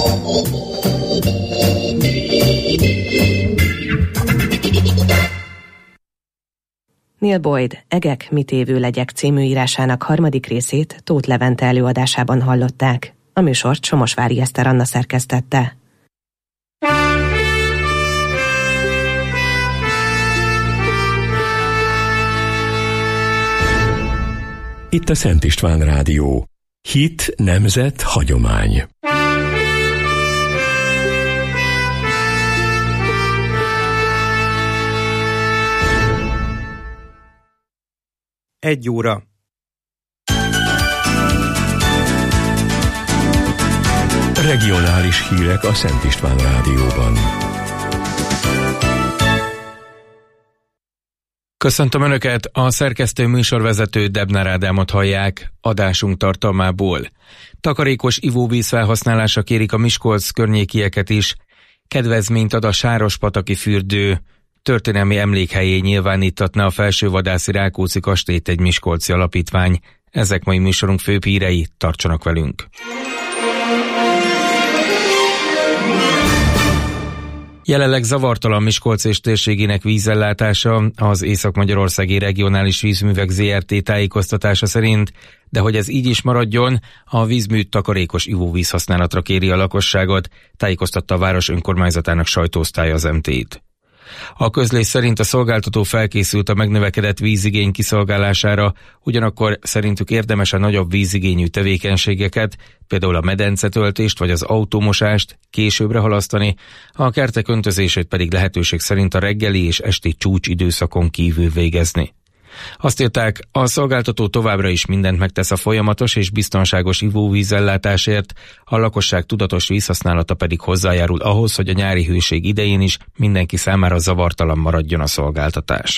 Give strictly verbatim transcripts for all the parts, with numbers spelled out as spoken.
Neil Boyd Egek, mit évő legyek című írásának harmadik részét Tóth Levente előadásában hallották. A műsort Somosvári Eszter Anna szerkesztette. Itt a Szent István Rádió. Hit, nemzet, hagyomány. Egy óra. Regionális hírek a Szent István Rádióban. Köszöntöm Önöket, a szerkesztő műsorvezető Debnár Ádámot hallják adásunk tartalmából. Takarékos ivóvíz felhasználásra kérik a Miskolc környékieket is, kedvezményt ad a Sárospataki fürdő, történelmi emlékhelyé nyilvánítatna a Felsővadászi Rákóczi kastélyt egy miskolci alapítvány. Ezek mai műsorunk főbb hírei, tartsanak velünk! Jelenleg zavartalan Miskolc és térségének vízellátása, az Észak-Magyarországi Regionális Vízművek zé er té tájékoztatása szerint, de hogy ez így is maradjon, a vízmű takarékos ivóvíz használatra kéri a lakosságot, tájékoztatta a város önkormányzatának sajtóosztálya az em té-t. A közlés szerint a szolgáltató felkészült a megnövekedett vízigény kiszolgálására, ugyanakkor szerintük érdemes a nagyobb vízigényű tevékenységeket, például a medencetöltést vagy az autómosást későbbre halasztani, a kertek öntözését pedig lehetőség szerint a reggeli és esti csúcsidőszakon kívül végezni. Azt írták, a szolgáltató továbbra is mindent megtesz a folyamatos és biztonságos ivóvízellátásért, a lakosság tudatos vízhasználata pedig hozzájárul ahhoz, hogy a nyári hőség idején is mindenki számára zavartalan maradjon a szolgáltatás.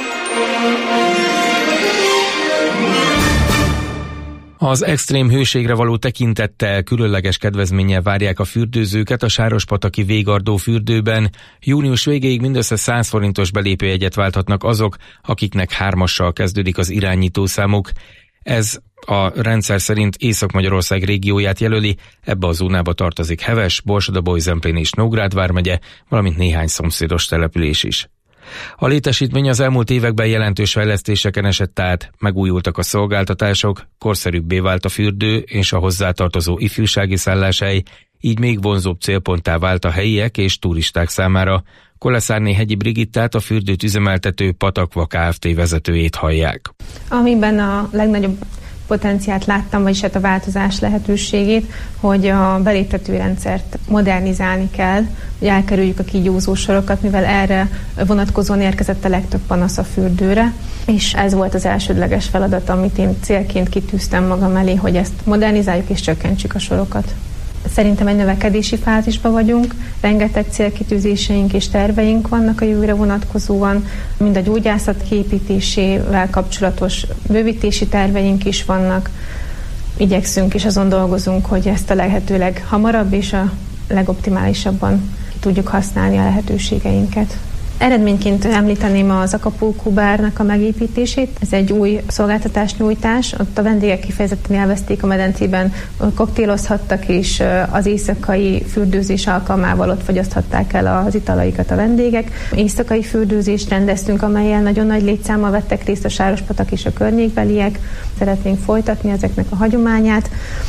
Az extrém hőségre való tekintettel különleges kedvezménnyel várják a fürdőzőket a Sárospataki Végardó fürdőben. Június végéig mindössze száz forintos belépőjegyet válthatnak azok, akiknek hármassal kezdődik az irányítószámuk. Ez a rendszer szerint Észak-Magyarország régióját jelöli, ebbe a zónába tartozik Heves, Borsod-Abaúj-Zemplén és Nógrád vármegye, valamint néhány szomszédos település is. A létesítmény az elmúlt években jelentős fejlesztéseken esett át, megújultak a szolgáltatások, korszerűbbé vált a fürdő és a hozzátartozó ifjúsági szálláshely, így még vonzóbb célponttá vált a helyiek és turisták számára. Koleszárné Hegyi Brigittát, a fürdőt üzemeltető Patakva Kft. Vezetőjét hallják. Amiben a legnagyobb potenciált láttam, vagyis hát a változás lehetőségét, hogy a beléptetőrendszert modernizálni kell, hogy elkerüljük a kígyózó sorokat, mivel erre vonatkozóan érkezett a legtöbb panasz a fürdőre, és ez volt az elsődleges feladat, amit én célként kitűztem magam elé, hogy ezt modernizáljuk és csökkentsük a sorokat. Szerintem egy növekedési fázisban vagyunk, rengeteg célkitűzéseink és terveink vannak a jövőre vonatkozóan, mind a gyógyászat kiépítésével kapcsolatos bővítési terveink is vannak. Igyekszünk és azon dolgozunk, hogy ezt a lehetőleg hamarabb és a legoptimálisabban ki tudjuk használni a lehetőségeinket. Eredményként említeném az Acapulco bárnak a megépítését. Ez egy új szolgáltatásnyújtás. Ott a vendégek kifejezetten élvezték a medencében, koktélozhattak, és az éjszakai fürdőzés alkalmával ott fogyaszthatták el az italaikat a vendégek. Éjszakai fürdőzést rendeztünk, amelyen nagyon nagy létszámmal vettek részt a Sárospatak és a környékbeliek. Szeretnénk folytatni ezeknek a hagyományát.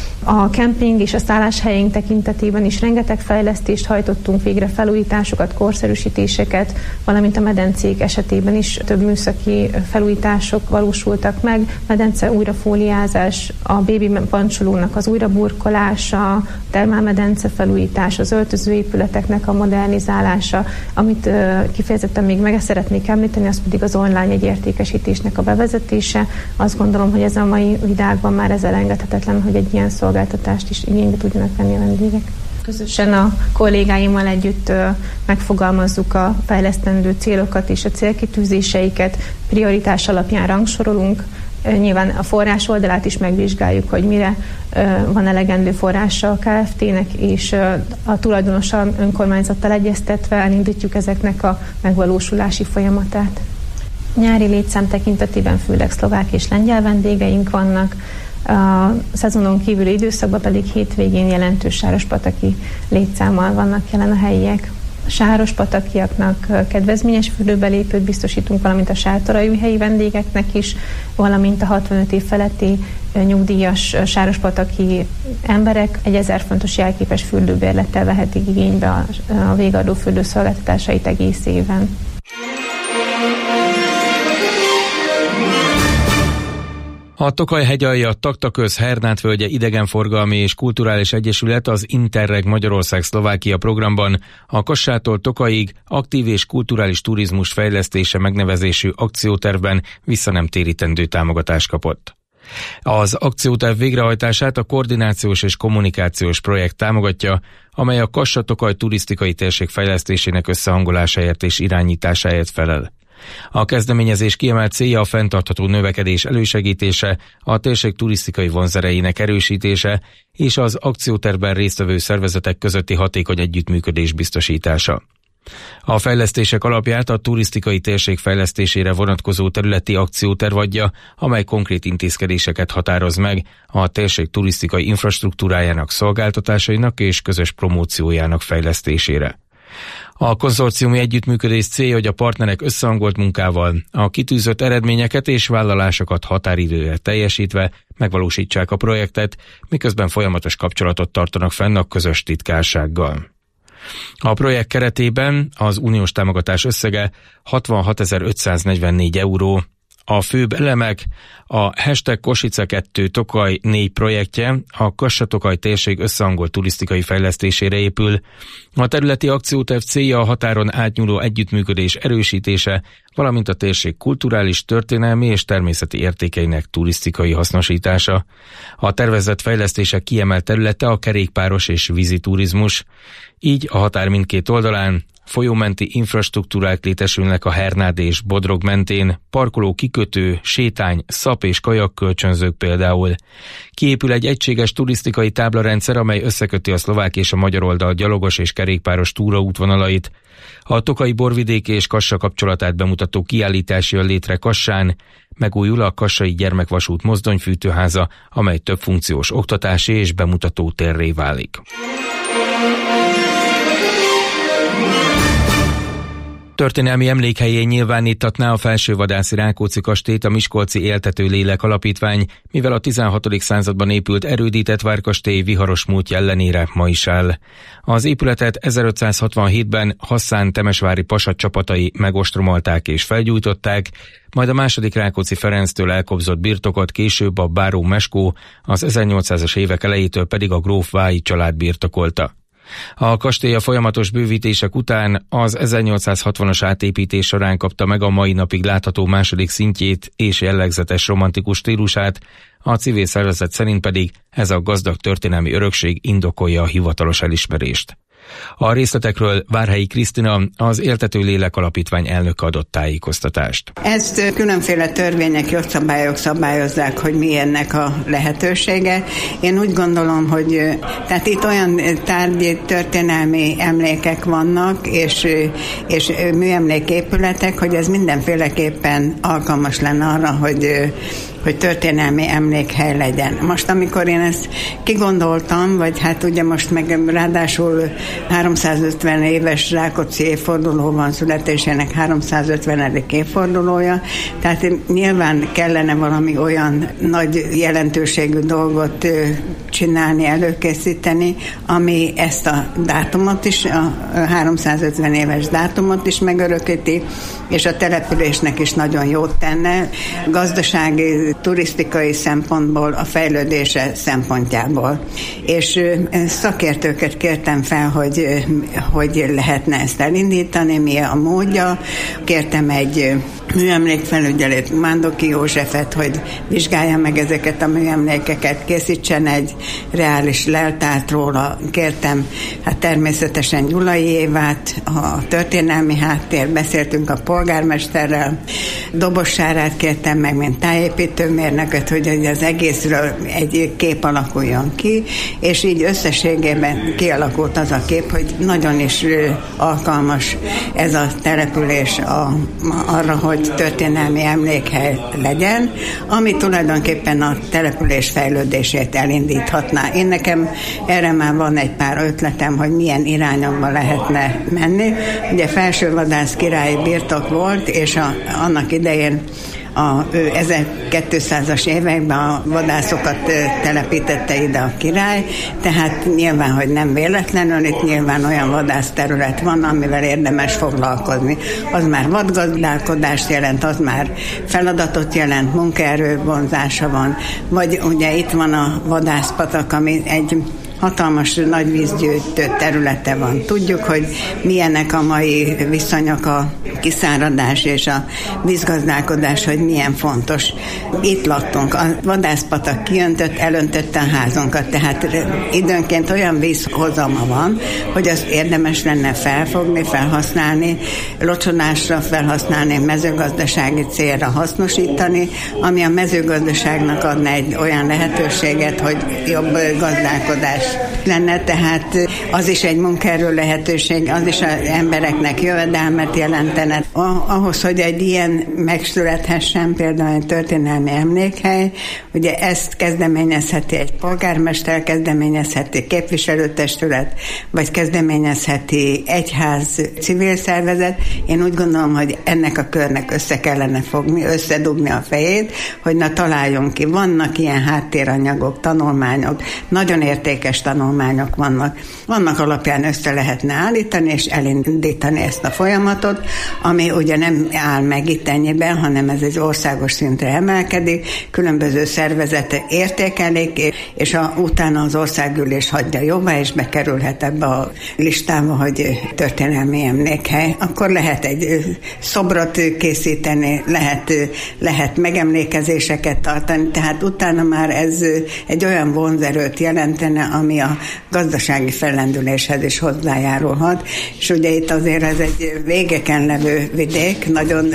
A kemping és a szálláshelyünk tekintetében is rengeteg fejlesztést hajtottunk végre, felújításokat, korszerűsítéseket, valamint a medencék esetében is több műszaki felújítások valósultak meg. Medence újrafóliázás, a bébi pancsolónak az újraburkolása, a termálmedence felújítás, az öltözőépületeknek a modernizálása, amit kifejezetten még meg szeretnék említeni, az pedig az online egyértékesítésnek a bevezetése. Azt gondolom, hogy ez a mai világban már ez elengedhetetlen, hogy egy ilyen szolgáltatást is igénybe tudjanak venni a vendégek. Közösen a kollégáimmal együtt megfogalmazzuk a fejlesztendő célokat és a célkitűzéseiket, prioritás alapján rangsorolunk. Nyilván a forrás oldalát is megvizsgáljuk, hogy mire van elegendő forrása a Kft-nek, és a tulajdonossal, önkormányzattal egyeztetve elindítjuk ezeknek a megvalósulási folyamatát. Nyári létszám tekintetében főleg szlovák és lengyel vendégeink vannak. A szezonon kívüli időszakban pedig hétvégén jelentős sárospataki létszámmal vannak jelen a helyiek. A sárospatakiaknak kedvezményes fürdőbelépőt biztosítunk, valamint a sátorajújhelyi vendégeknek is, valamint a hatvanöt év feletti nyugdíjas sárospataki emberek egy ezer fontos jelképes fürdőbérlettel vehetik igénybe a, a végadó fürdőszolgáltatásait egész éven. A Tokaj hegyalja Taktaköz Hernád-völgye idegenforgalmi és kulturális egyesület az Interreg Magyarország-Szlovákia programban a Kassától Tokajig aktív és kulturális turizmus fejlesztése megnevezésű akciótervben visszanemtérítendő támogatást kapott. Az akcióterv végrehajtását a koordinációs és kommunikációs projekt támogatja, amely a Kassa-Tokaj turisztikai térség fejlesztésének összehangolásáért és irányításáért felel. A kezdeményezés kiemelt célja a fenntartható növekedés elősegítése, a térség turisztikai vonzerejének erősítése és az akciótervben résztvevő szervezetek közötti hatékony együttműködés biztosítása. A fejlesztések alapját a turisztikai térség fejlesztésére vonatkozó területi akcióterv adja, amely konkrét intézkedéseket határoz meg a térség turisztikai infrastruktúrájának, szolgáltatásainak és közös promóciójának fejlesztésére. A konzorciumi együttműködés célja, hogy a partnerek összehangolt munkával a kitűzött eredményeket és vállalásokat határidőre teljesítve megvalósítsák a projektet, miközben folyamatos kapcsolatot tartanak fenn a közös titkársággal. A projekt keretében az uniós támogatás összege hatvanhatezer-ötszáznegyvennégy euró. A főbb elemek a hashtag Kosice kettő Tokaj négy projektje a Kassa-Tokaj térség összehangolt turisztikai fejlesztésére épül. A területi akcióterv célja a határon átnyúló együttműködés erősítése, valamint a térség kulturális, történelmi és természeti értékeinek turisztikai hasznosítása. A tervezett fejlesztések kiemelt területe a kerékpáros és vízi turizmus. Így a határ mindkét oldalán folyómenti infrastruktúrák létesülnek a Hernád és Bodrog mentén, parkoló, kikötő, sétány, szap és kajak kölcsönzők például. Kiépül egy egységes turisztikai táblarendszer, amely összeköti a szlovák és a magyar oldal gyalogos és kerékpáros túraútvonalait. A tokaji borvidék és Kassa kapcsolatát bemutató kiállítás jön létre Kassán, megújul a Kassai Gyermekvasút mozdonyfűtőháza, amely többfunkciós oktatási és bemutató térré válik. Történelmi emlékhelyén nyilvánítatná a Felsővadászi Rákóczi kastélyt a Miskolci Éltető Lélek Alapítvány, mivel a tizenhatodik században épült erődített várkastély viharos múltja ellenére ma is áll. Az épületet ezerötszázhatvanhétben Hasszán temesvári pasa csapatai megostromolták és felgyújtották, majd a második Rákóczi Ferenctől elkobzott birtokot később a báró Meskó, az ezernyolcszázas évek elejétől pedig a gróf Vályi család birtokolta. A kastély a folyamatos bővítések után az ezernyolcszázhatvanas átépítés során kapta meg a mai napig látható második szintjét és jellegzetes romantikus stílusát, a civil szervezet szerint pedig ez a gazdag történelmi örökség indokolja a hivatalos elismerést. A részletekről Várhelyi Krisztina, az Éltető Lélek Alapítvány elnöke adott tájékoztatást. Ezt különféle törvények, jogszabályok szabályozzák, hogy mi ennek a lehetősége. Én úgy gondolom, hogy tehát itt olyan tárgyi történelmi emlékek vannak, és, és műemléképületek, hogy ez mindenféleképpen alkalmas lenne arra, hogy hogy történelmi emlékhely legyen. Most, amikor én ezt kigondoltam, vagy hát ugye most meg ráadásul háromszázötven éves Rákóczi évforduló van, születésének háromszázötvenedik évfordulója, tehát nyilván kellene valami olyan nagy jelentőségű dolgot csinálni, előkészíteni, ami ezt a dátumot is, a háromszázötven éves dátumot is megörökíti, és a településnek is nagyon jót tenne, gazdasági, turisztikai szempontból, a fejlődése szempontjából. És szakértőket kértem fel, hogy, hogy lehetne ezt elindítani, mi a módja. Kértem egy műemlékfelügyelőt, Mándoki Józsefet, hogy vizsgálja meg ezeket a műemlékeket, készítsen egy reális leltárt róla. Kértem hát természetesen Gyulai Évát, a történelmi háttér, beszéltünk a polgármesterrel, Dobos Sárát kértem meg, mint tájépítő vetítőmérnököt, hogy az egészről egy kép alakuljon ki, és így összességében kialakult az a kép, hogy nagyon is alkalmas ez a település a, arra, hogy történelmi emlékhely legyen, ami tulajdonképpen a település fejlődését elindíthatná. Én nekem erre már van egy pár ötletem, hogy milyen irányokba lehetne menni. Ugye Felsővadász királyi birtok volt, és a, annak idején a ezerkétszázas években a vadászokat telepítette ide a király, tehát nyilván, hogy nem véletlenül, itt nyilván olyan vadászterület van, amivel érdemes foglalkozni. Az már vadgazdálkodást jelent, az már feladatot jelent, munkaerő vonzása van, vagy ugye itt van a vadászpatak, ami egy hatalmas nagy vízgyűjtő területe van. Tudjuk, hogy milyenek a mai viszonyok, a kiszáradás és a vízgazdálkodás, hogy milyen fontos. Itt laktunk, a vadászpatak kiöntött, elöntötte a házunkat, tehát időnként olyan vízhozama van, hogy az érdemes lenne felfogni, felhasználni, locsonásra felhasználni, mezőgazdasági célra hasznosítani, ami a mezőgazdaságnak adna egy olyan lehetőséget, hogy jobb gazdálkodás lenne, tehát az is egy munkaerő lehetőség, az is az embereknek jövedelmet jelentene. Ahhoz, hogy egy ilyen megszülethessen, például egy történelmi emlékhely, ugye ezt kezdeményezheti egy polgármester, kezdeményezheti képviselőtestület, vagy kezdeményezheti egyház, civil szervezet. Én úgy gondolom, hogy ennek a körnek össze kellene fogni, összedugni a fejét, hogy na találjunk ki. Vannak ilyen háttéranyagok, tanulmányok, nagyon értékes tanulmányok vannak. Vannak alapján össze lehetne állítani és elindítani ezt a folyamatot, ami ugye nem áll meg itt ennyiben, hanem ez egy országos szintre emelkedik, különböző szervezetek értékelik, és a, utána az országgyűlés hagyja jóvá, és bekerülhet ebbe a listába, hogy történelmi emlékhely. Akkor lehet egy szobrot készíteni, lehet, lehet megemlékezéseket tartani, tehát utána már ez egy olyan vonzerőt jelentene, ami a gazdasági fellendüléshez is hozzájárulhat. És ugye itt azért ez egy végeken levő vidék, nagyon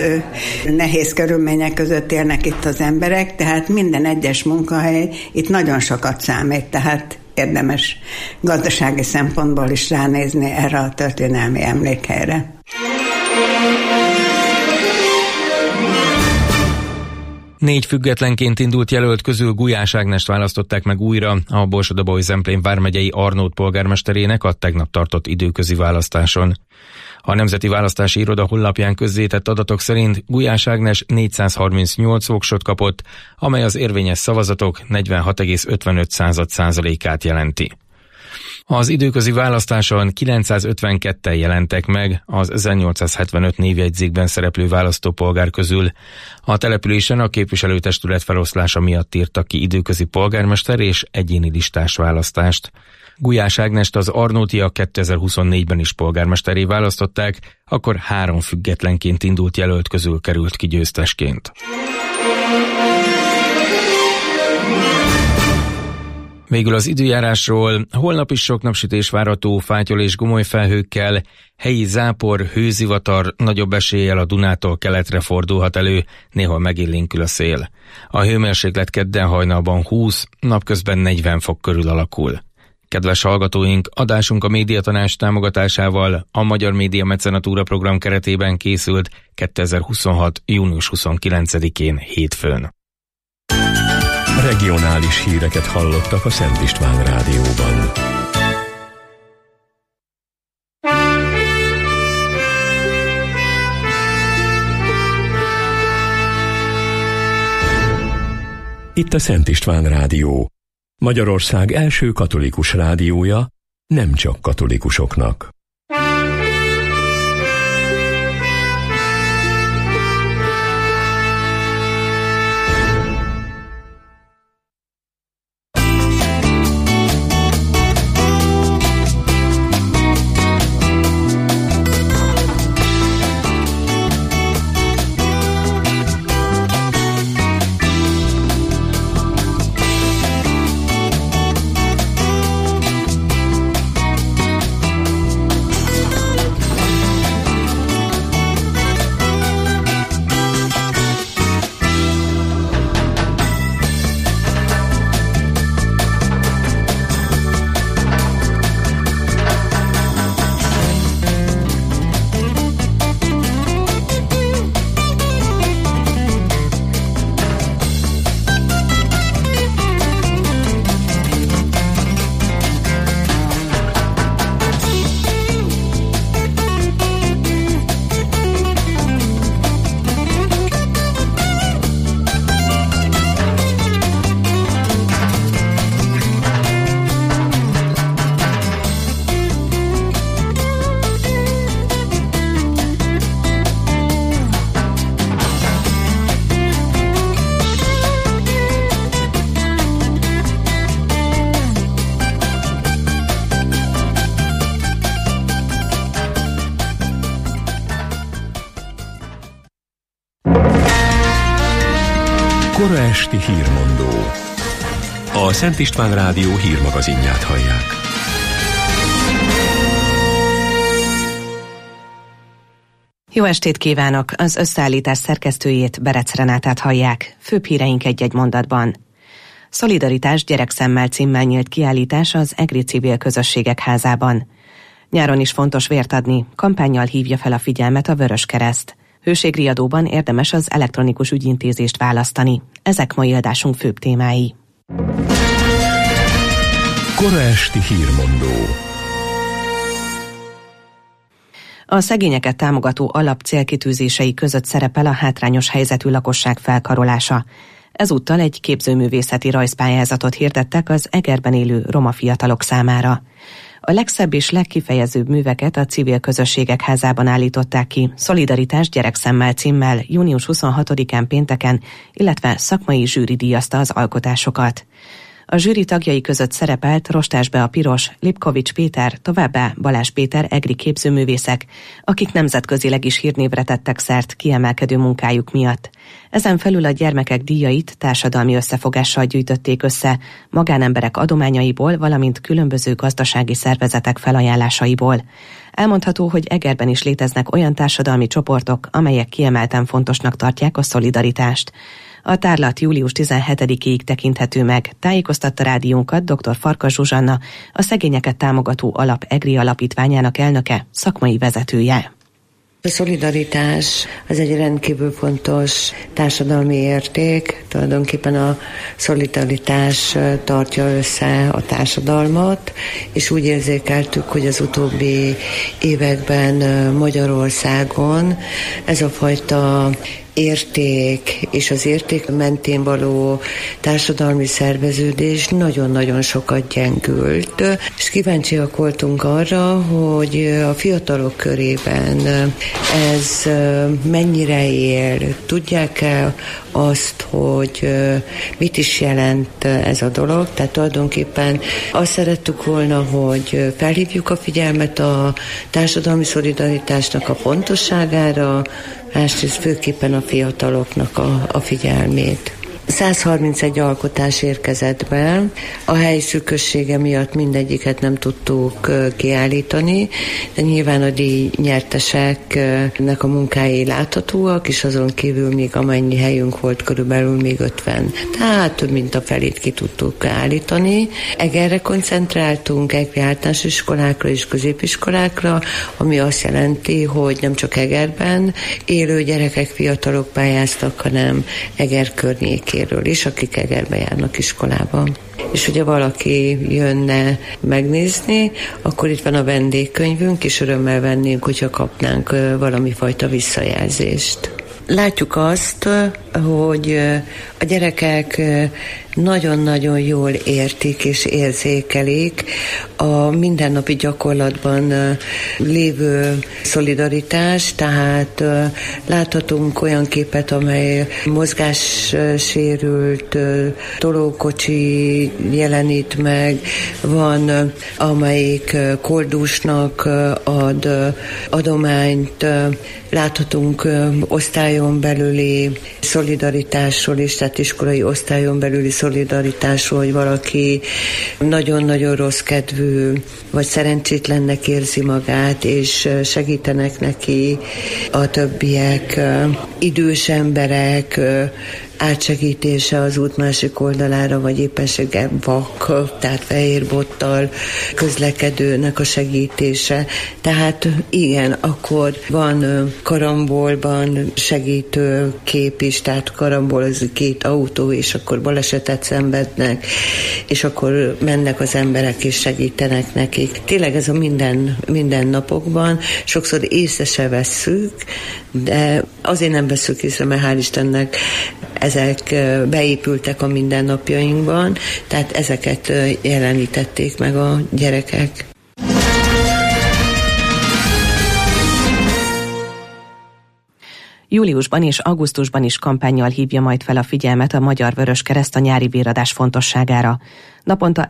nehéz körülmények között élnek itt az emberek, tehát minden egyes munkahely itt nagyon sokat számít, tehát érdemes gazdasági szempontból is ránézni erre a történelmi emlékhelyre. Négy függetlenként indult jelölt közül Gulyás Ágnest választották meg újra a Borsod-Abaúj-Zemplén vármegyei Arnót polgármesterének a tegnap tartott időközi választáson. A Nemzeti Választási Iroda honlapján közzétett adatok szerint Gulyás Ágnes négyszázharmincnyolc voksot kapott, amely az érvényes szavazatok negyvenhat egész ötvenöt százalékát jelenti. Az időközi választáson kilencszázötvenketten jelentek meg az ezernyolcszázhetvenöt névjegyzékben szereplő választópolgár közül. A településen a képviselőtestület feloszlása miatt írtak ki időközi polgármester és egyéni listás választást. Gulyás Ágnest az arnótiak kétezer-huszonnégyben is polgármesteré választották, akkor három függetlenként indult jelölt közül került ki győztesként. Végül az időjárásról: holnap is sok napsütés várható, fátyol és gomoly felhőkkel, helyi zápor, hőzivatar, nagyobb eséllyel a Dunától keletre fordulhat elő, néhol megélénkül a szél. A hőmérséklet kedden hajnalban húsz, napközben negyven fok körül alakul. Kedves hallgatóink, adásunk a Médiatanács támogatásával a Magyar Média Mecenatúra program keretében készült kétezer-huszonhat. június huszonkilencedikén hétfőn. Regionális híreket hallottak a Szent István Rádióban. Itt a Szent István Rádió, Magyarország első katolikus rádiója, nem csak katolikusoknak. Kora esti hírmondó. A Szent István Rádió hírmagazinját hallják. Jó estét kívánok! Az összeállítás szerkesztőjét, Berec Renátát hallják. Főbb híreink egy-egy mondatban. Szolidaritás gyerekszemmel címmel nyílt kiállítás az Egri Civil Közösségek Házában. Nyáron is fontos vért adni, kampánnyal hívja fel a figyelmet a Vöröskereszt. Hőségriadóban érdemes az elektronikus ügyintézést választani. Ezek mai adásunk főbb témái. Kora esti hírmondó. A szegényeket támogató alap célkitűzései között szerepel a hátrányos helyzetű lakosság felkarolása. Ezúttal egy képzőművészeti rajzpályázatot hirdettek az Egerben élő roma fiatalok számára. A legszebb és legkifejezőbb műveket a Civil Közösségek Házában állították ki, Szolidaritás gyerekszemmel címmel június huszonhatodikán pénteken, illetve szakmai zsűri díjazta az alkotásokat. A zsűri tagjai között szerepelt Rostás Bea Piros, Lipkovics Péter, továbbá Balázs Péter egri képzőművészek, akik nemzetközileg is hírnévre tettek szert kiemelkedő munkájuk miatt. Ezen felül a gyermekek díjait társadalmi összefogással gyűjtötték össze, magánemberek adományaiból, valamint különböző gazdasági szervezetek felajánlásaiból. Elmondható, hogy Egerben is léteznek olyan társadalmi csoportok, amelyek kiemelten fontosnak tartják a szolidaritást. A tárlat július tizenhetedikéig tekinthető meg, tájékoztatta rádiónkat dr. Farkas Zsuzsanna, a Szegényeket Támogató Alap Egri Alapítványának elnöke, szakmai vezetője. A szolidaritás az egy rendkívül fontos társadalmi érték, tulajdonképpen a szolidaritás tartja össze a társadalmat, és úgy érzékeltük, hogy az utóbbi években Magyarországon ez a fajta érték és az érték mentén való társadalmi szerveződés nagyon-nagyon sokat gyengült, és kíváncsiak voltunk arra, hogy a fiatalok körében ez mennyire él, tudják-e azt, hogy mit is jelent ez a dolog, tehát tulajdonképpen azt szerettük volna, hogy felhívjuk a figyelmet a társadalmi szolidaritásnak a fontosságára, másrészt főképpen a fiataloknak a, a figyelmét. száz harmincegy alkotás érkezett be, a hely szűkössége miatt mindegyiket nem tudtuk kiállítani, de nyilván a díj nyerteseknek a munkái láthatóak, és azon kívül még amennyi helyünk volt, körülbelül még ötven. Tehát több mint a felét ki tudtuk állítani. Egerre koncentráltunk, egri általános iskolákra és középiskolákra, ami azt jelenti, hogy nem csak Egerben élő gyerekek, fiatalok pályáztak, hanem Eger környékén is, akik Egerbe járnak iskolába. És hogyha valaki jönne megnézni, akkor itt van a vendégkönyvünk, és örömmel vennénk, hogyha kapnánk valami fajta visszajelzést. Látjuk azt, hogy a gyerekek nagyon-nagyon jól értik és érzékelik a mindennapi gyakorlatban lévő szolidaritás, tehát láthatunk olyan képet, amely mozgássérült tolókocsi jelenít meg, van, amelyik koldusnak ad adományt, láthatunk osztályon belüli szolidaritásról is, tehát iskolai osztályon belüli szolidaritásról, hogy valaki nagyon-nagyon rossz kedvű, vagy szerencsétlennek érzi magát, és segítenek neki a többiek, idős emberek, átsegítése az út másik oldalára, vagy éppenséggel vak, tehát fehér bottal közlekedőnek a segítése. Tehát igen, akkor van karambolban segítő kép is, tehát karambolozik két autó, és akkor balesetet szenvednek, és akkor mennek az emberek és segítenek nekik. Tényleg ez a minden, minden napokban, sokszor észre se vesszük, de azért nem vesszük észre, mert hál' Istennek ezek beépültek a mindennapjainkban, tehát ezeket jelenítették meg a gyerekek. Júliusban és augusztusban is kampánnyal hívja majd fel a figyelmet a Magyar Vöröskereszt a nyári véradás fontosságára. Naponta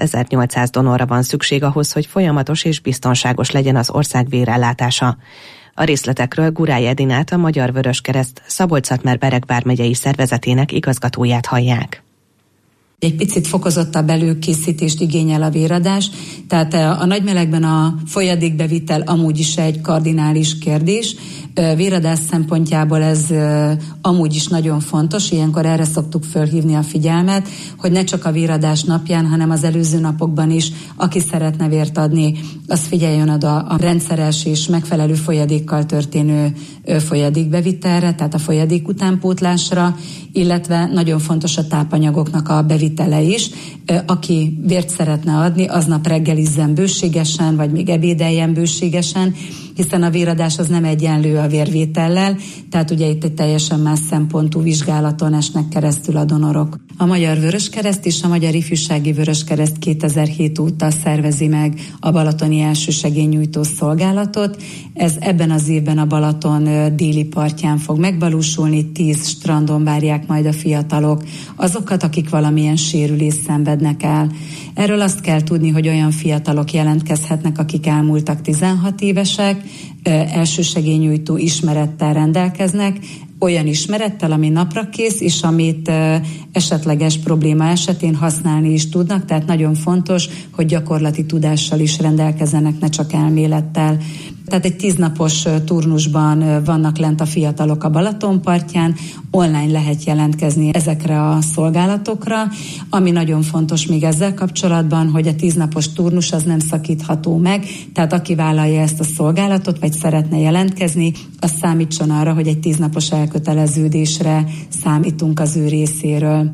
ezerhatszáz-ezernyolcszáz donorra van szükség ahhoz, hogy folyamatos és biztonságos legyen az ország vérellátása. A részletekről Gurály Edinát, a Magyar Vöröskereszt Szabolcs-Szatmár-Bereg vármegyei szervezetének igazgatóját hallják. Egy picit fokozottabb előkészítést igényel a véradás, tehát a nagymelegben a folyadékbevitel amúgy is egy kardinális kérdés. Véradás szempontjából ez amúgy is nagyon fontos, ilyenkor erre szoktuk fölhívni a figyelmet, hogy ne csak a véradás napján, hanem az előző napokban is, aki szeretne vért adni, az figyeljen oda a rendszeres és megfelelő folyadékkal történő folyadékbevitelre, tehát a folyadék utánpótlásra, illetve nagyon fontos a tápanyagoknak a bevitele is. Aki vért szeretne adni, aznap reggelizzen bőségesen, vagy még ebédeljen bőségesen, hiszen a véradás az nem egyenlő a vérvétellel, tehát ugye itt egy teljesen más szempontú vizsgálaton esnek keresztül a donorok. A Magyar Vöröskereszt és a Magyar Ifjúsági Vöröskereszt kétezer-hét óta szervezi meg a balatoni elsősegélynyújtó szolgálatot. Ez ebben az évben a Balaton déli partján fog megvalósulni, tíz strandon várják majd a fiatalok, azokat, akik valamilyen sérülést szenvednek el. Erről azt kell tudni, hogy olyan fiatalok jelentkezhetnek, akik elmúltak tizenhat évesek, elsősegélynyújtó ismerettel rendelkeznek, olyan ismerettel, ami napra kész, és amit esetleges probléma esetén használni is tudnak, tehát nagyon fontos, hogy gyakorlati tudással is rendelkezzenek, ne csak elmélettel. Tehát egy tíznapos turnusban vannak lent a fiatalok a Balatonpartján, online lehet jelentkezni ezekre a szolgálatokra, ami nagyon fontos még ezzel kapcsolatban, hogy a tíznapos turnus az nem szakítható meg, tehát aki vállalja ezt a szolgálatot, vagy szeretne jelentkezni, az számítson arra, hogy egy tíznapos elköteleződésre számítunk az ő részéről.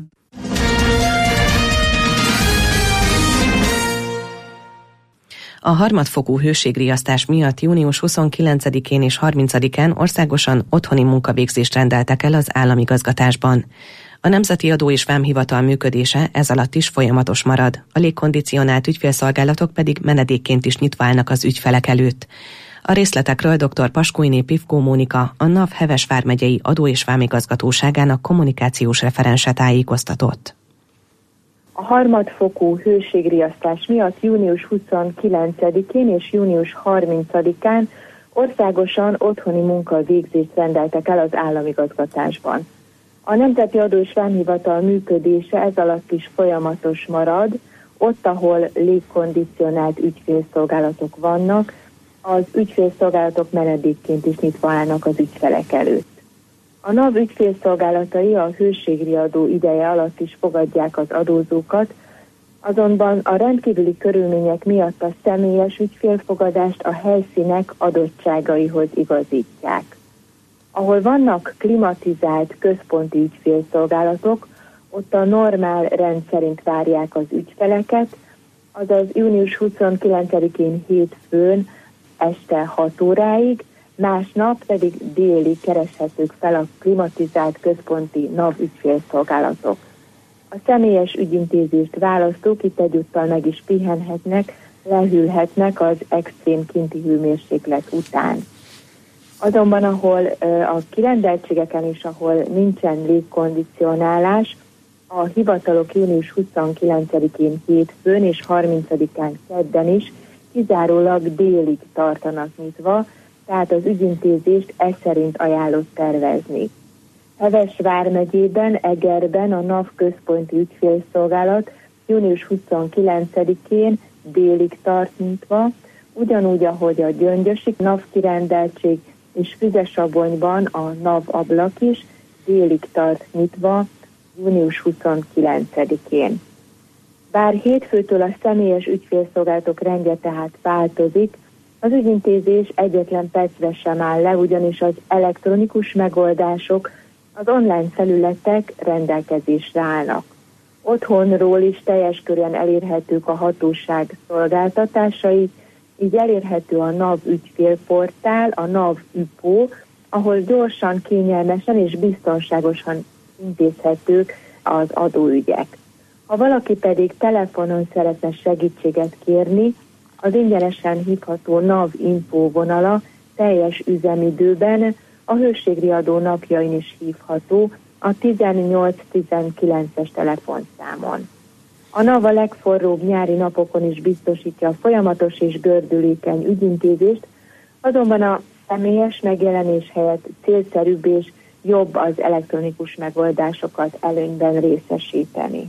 A harmadfokú hőségriasztás miatt június huszonkilencedikén és harmincadikán országosan otthoni munkavégzést rendeltek el az államigazgatásban. A Nemzeti Adó és Vámhivatal működése ez alatt is folyamatos marad, a légkondicionált ügyfélszolgálatok pedig menedékként is nyitva állnak az ügyfelek előtt. A részletekről dr. Paskújné Pivkó Mónika, a NAV Heves vármegyei Adó és Vámigazgatóságának kommunikációs referense tájékoztatott. A harmadfokú hőségriasztás miatt június huszonkilencedikén és június harmincadikán országosan otthoni munkavégzést rendeltek el az államigazgatásban. A Nemzeti Adó és Vámhivatal működése ez alatt is folyamatos marad, ott, ahol légkondicionált ügyfélszolgálatok vannak, az ügyfélszolgálatok menedékként is nyitva állnak az ügyfelek előtt. A NAV ügyfélszolgálatai a hőségriadó ideje alatt is fogadják az adózókat, azonban a rendkívüli körülmények miatt a személyes ügyfélfogadást a helyszínek adottságaihoz igazítják. Ahol vannak klimatizált központi ügyfélszolgálatok, ott a normál rend szerint várják az ügyfeleket, azaz június huszonkilencedikén hétfőn este hat óráig, másnap pedig délig kereshetők fel a klimatizált központi NAV ügyfélszolgálatok. A személyes ügyintézést választók itt egyúttal meg is pihenhetnek, lehűlhetnek az extrém kinti hőmérséklet után. Azonban, ahol a kirendeltségeken is, ahol nincsen légkondicionálás, a hivatalok június huszonkilencedikén hétfőn és harmincadikán kedden is kizárólag délig tartanak nyitva, tehát az ügyintézést ez szerint ajánlott tervezni. Heves vármegyében, Egerben a NAV központi ügyfélszolgálat június huszonkilencedikén délig tart nyitva, ugyanúgy, ahogy a Gyöngyösi NAV kirendeltség és Füzesabonyban a NAV ablak is délig tart nyitva június huszonkilencedikén. Bár hétfőtől a személyes ügyfélszolgálatok rendje tehát változik, az ügyintézés egyetlen percre sem áll le, ugyanis az elektronikus megoldások, az online felületek rendelkezésre állnak. Otthonról is teljes körűen elérhetők a hatóság szolgáltatásai, így elérhető a NAV ügyfélportál, a NAV üpó, ahol gyorsan, kényelmesen és biztonságosan intézhetők az adóügyek. Ha valaki pedig telefonon szeretne segítséget kérni, az ingyenesen hívható NAV info vonala teljes üzemidőben a hőségriadó napjain is hívható a tizennyolc tizenkilences telefonszámon. A NAV a legforróbb nyári napokon is biztosítja a folyamatos és gördülékeny ügyintézést, azonban a személyes megjelenés helyett célszerűbb és jobb az elektronikus megoldásokat előnyben részesíteni.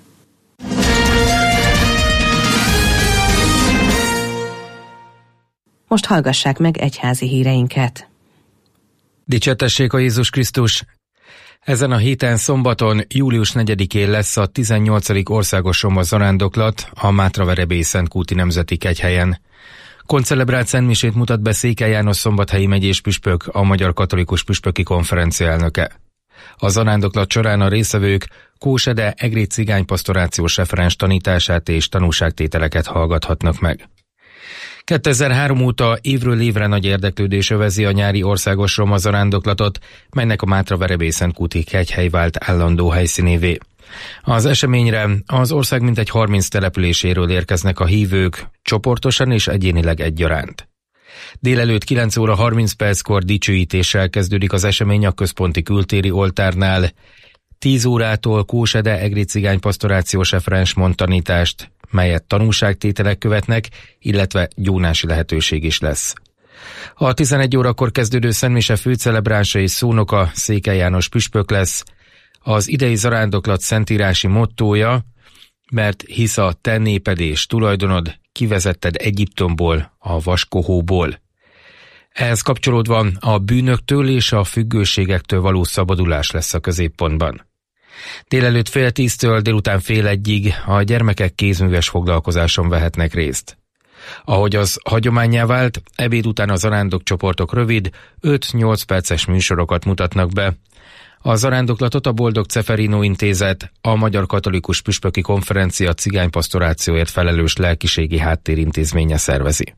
Most hallgassák meg egyházi híreinket. Dicsértessék a Jézus Krisztus! Ezen a héten szombaton, július negyedikén lesz a tizennyolcadik országos roma zarándoklat a Mátraverebély-Szentkúti Nemzeti Kegyhelyen. Koncelebrált szentmisét mutat be Székely János szombathelyi megyés püspök, a Magyar Katolikus Püspöki Konferencia elnöke. A zarándoklat során a résztvevők Kósede egri cigánypastorációs referens tanítását és tanúságtételeket hallgathatnak meg. kétezer-három óta évről évre nagy érdeklődés övezi a nyári országos roma zarándoklatot, melynek a Mátraverebély-Szentkúti Kegyhely vált állandó helyszínévé. Az eseményre az ország mintegy harminc településéről érkeznek a hívők, csoportosan és egyénileg egyaránt. Délelőtt kilenc óra harminc perckor dicsőítéssel kezdődik az esemény a központi kültéri oltárnál. tíz órától Kósede egri cigánypastorációs referens mond tanítást, melyet tanúságtételek követnek, illetve gyónási lehetőség is lesz. A tizenegy órakor kezdődő szentmise főcelebránsa és szónoka Székely János püspök lesz. Az idei zarándoklat szentírási mottója, mert hisz a te néped és tulajdonod, kivezetted Egyiptomból, a vaskohóból. Ehhez kapcsolódva a bűnöktől és a függőségektől való szabadulás lesz a középpontban. Délelőtt fél tíztől délután fél egyig a gyermekek kézműves foglalkozáson vehetnek részt. Ahogy az hagyománnyá vált, ebéd után a zarándokcsoportok rövid, öt-nyolc perces műsorokat mutatnak be. A zarándoklatot a Boldog Ceferino Intézet, a Magyar Katolikus Püspöki Konferencia cigánypastorációért felelős lelkiségi háttérintézménye szervezi.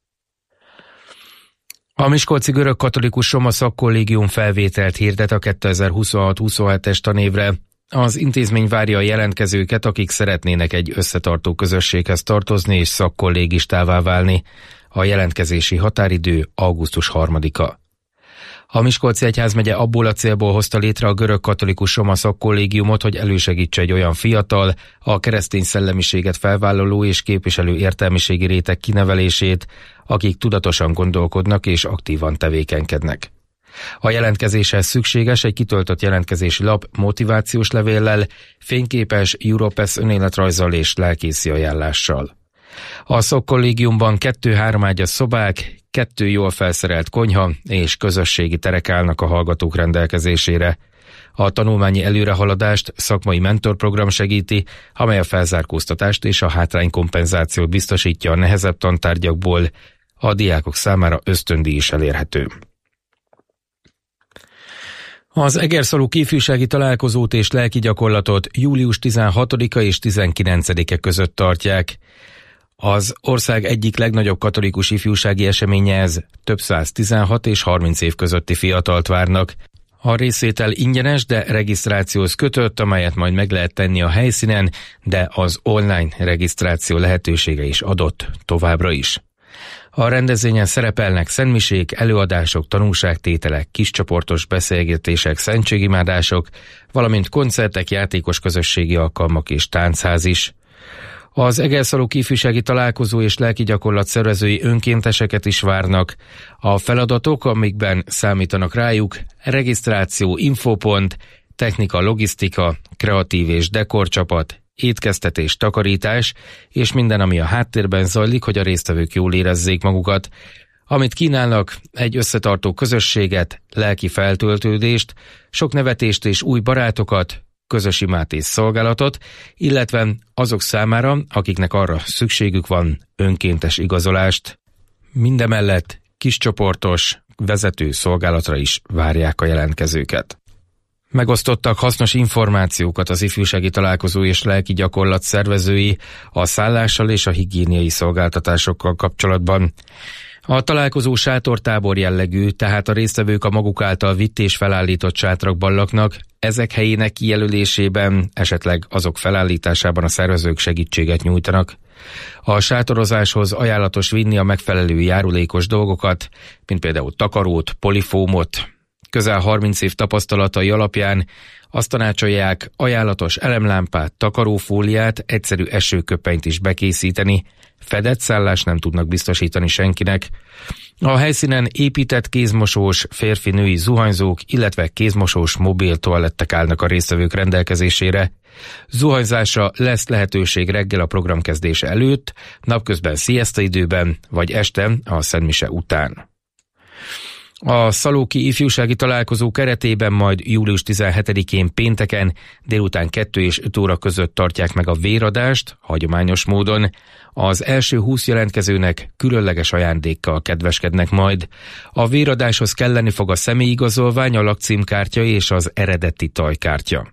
A Miskolci Görög Katolikus Roma Szakkollégium felvételt hirdet a kétezer-huszonhat huszonhetes tanévre. Az intézmény várja a jelentkezőket, akik szeretnének egy összetartó közösséghez tartozni és szakkollégistává válni. A jelentkezési határidő augusztus harmadika. A Miskolci Egyházmegye abból a célból hozta létre a Görög Katolikus Roma Szakkollégiumot, hogy elősegítse egy olyan fiatal, a keresztény szellemiséget felvállaló és képviselő értelmiségi réteg kinevelését, akik tudatosan gondolkodnak és aktívan tevékenykednek. A jelentkezéshez szükséges egy kitöltött jelentkezési lap motivációs levéllel, fényképes Europass önéletrajzzal és lelkészi ajánlással. A szakkollégiumban kettő-három ágyas szobák, kettő jól felszerelt konyha és közösségi terek állnak a hallgatók rendelkezésére. A tanulmányi előrehaladást szakmai mentorprogram segíti, amely a felzárkóztatást és a hátránykompenzációt biztosítja a nehezebb tantárgyakból, a diákok számára ösztöndíj is elérhető. Az Egerszaluk ifjúsági találkozót és lelki gyakorlatot július tizenhatodika és tizenkilencedike között tartják. Az ország egyik legnagyobb katolikus ifjúsági eseményehez több száz tizenhat és harminc év közötti fiatalt várnak. A részvétel ingyenes, de regisztrációhoz kötött, amelyet majd meg lehet tenni a helyszínen, de az online regisztráció lehetősége is adott továbbra is. A rendezvényen szerepelnek szentmisék, előadások, tanúságtételek, kiscsoportos beszélgetések, szentségimádások, valamint koncertek, játékos közösségi alkalmak és táncház is. Az Egerszaluk ifjúsági találkozó és lelki gyakorlat szervezői önkénteseket is várnak. A feladatok, amikben számítanak rájuk, regisztráció, infopont, technika, logisztika, kreatív és dekorcsapat, étkeztetés, takarítás, és minden, ami a háttérben zajlik, hogy a résztvevők jól érezzék magukat. Amit kínálnak, egy összetartó közösséget, lelki feltöltődést, sok nevetést és új barátokat, közös imát és szolgálatot, illetve azok számára, akiknek arra szükségük van, önkéntes igazolást. Mindemellett kiscsoportos, vezető szolgálatra is várják a jelentkezőket. Megosztottak hasznos információkat az ifjúsági találkozó és lelki gyakorlat szervezői a szállással és a higiéniai szolgáltatásokkal kapcsolatban. A találkozó sátortábor jellegű, tehát a résztvevők a maguk által vitt és felállított sátrakban laknak, ezek helyének kijelölésében, esetleg azok felállításában a szervezők segítséget nyújtanak. A sátorozáshoz ajánlatos vinni a megfelelő járulékos dolgokat, mint például takarót, polifómot. Közel harminc év tapasztalatai alapján azt tanácsolják, ajánlatos elemlámpát, takarófóliát, egyszerű esőköpenyt is bekészíteni, fedett szállást nem tudnak biztosítani senkinek. A helyszínen épített kézmosós férfi-női zuhanyzók, illetve kézmosós mobil toalettek állnak a résztvevők rendelkezésére. Zuhanyzásra lesz lehetőség reggel a program kezdése előtt, napközben szieszta időben, vagy este a szentmise után. A Szalóki ifjúsági találkozó keretében majd július tizenhetedikén pénteken délután kettő és öt óra között tartják meg a véradást, hagyományos módon. Az első húsz jelentkezőnek különleges ajándékkal kedveskednek majd. A véradáshoz kelleni fog a személyigazolvány, a lakcímkártya és az eredeti tajkártya.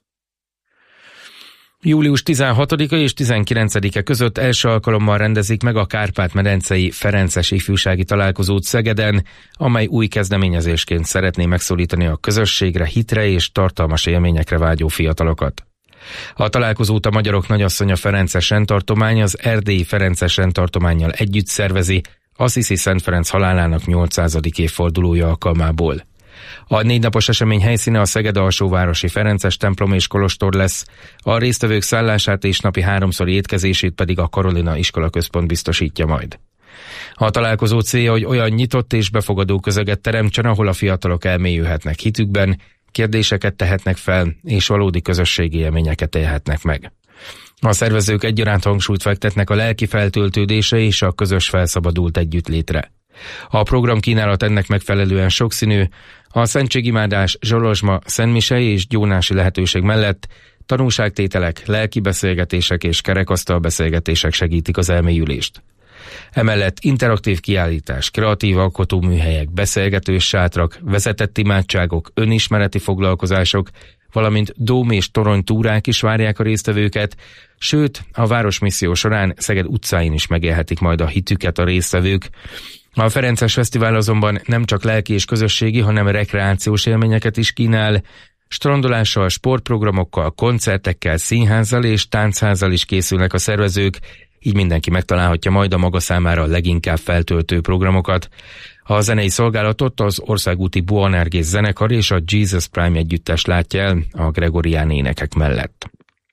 július tizenhatodika és tizenkilencedike között első alkalommal rendezik meg a Kárpát-medencei Ferences ifjúsági találkozót Szegeden, amely új kezdeményezésként szeretné megszólítani a közösségre, hitre és tartalmas élményekre vágyó fiatalokat. A találkozót a Magyarok Nagyasszonya Ferences rendtartomány az Erdélyi Ferences rendtartománnyal együtt szervezi, Assisi Szent Ferenc halálának nyolcszázadik évfordulója alkalmából. A négy napos esemény helyszíne a Szeged alsóvárosi Ferences templom és kolostor lesz, a résztvevők szállását és napi háromszori étkezését pedig a Karolina Iskola Központ biztosítja majd. A találkozó célja, hogy olyan nyitott és befogadó közeget teremtsen, ahol a fiatalok elmélyülhetnek hitükben, kérdéseket tehetnek fel, és valódi közösségi élményeket élhetnek meg. A szervezők egyaránt hangsúlyt fektetnek a lelki feltöltődésre és a közös felszabadult együttlétre. A programkínálat ennek megfelelően sokszínű, a szentségimádás, zsolozsma, szentmise és gyónási lehetőség mellett tanúságtételek, lelki beszélgetések és kerekasztal beszélgetések segítik az elmélyülést. Emellett interaktív kiállítás, kreatív alkotóműhelyek, beszélgetős sátrak, vezetett imádságok, önismereti foglalkozások, valamint dóm és torony túrák is várják a résztvevőket, sőt, a Városmisszió során Szeged utcáin is megélhetik majd a hitüket a résztvevők. A Ferences Fesztivál azonban nem csak lelki és közösségi, hanem rekreációs élményeket is kínál. Strandolással, sportprogramokkal, koncertekkel, színházzal és táncházzal is készülnek a szervezők, így mindenki megtalálhatja majd a maga számára a leginkább feltöltő programokat. A zenei szolgálatot az országúti Boanergész zenekar és a Jesus Prime együttes látja el a gregorián énekek mellett.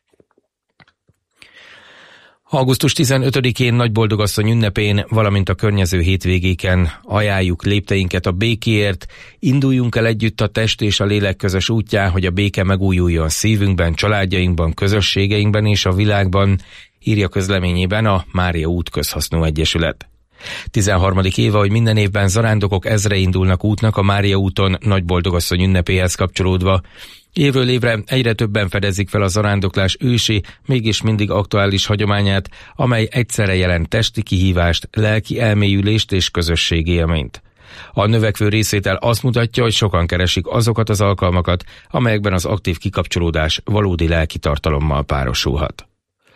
augusztus tizenötödikén Nagyboldogasszony ünnepén, valamint a környező hétvégéken ajánljuk lépteinket a békéért, induljunk el együtt a test és a lélek közös útján, hogy a béke megújuljon szívünkben, családjainkban, közösségeinkben és a világban, írja közleményében a Mária út Közhasznú Egyesület. tizenharmadik éve, hogy minden évben zarándokok ezre indulnak útnak a Mária úton Nagyboldogasszony ünnepéhez kapcsolódva. Évről évre egyre többen fedezik fel a zarándoklás ősi, mégis mindig aktuális hagyományát, amely egyszerre jelent testi kihívást, lelki elmélyülést és közösségi élményt. A növekvő részvétel azt mutatja, hogy sokan keresik azokat az alkalmakat, amelyekben az aktív kikapcsolódás valódi lelki tartalommal párosulhat.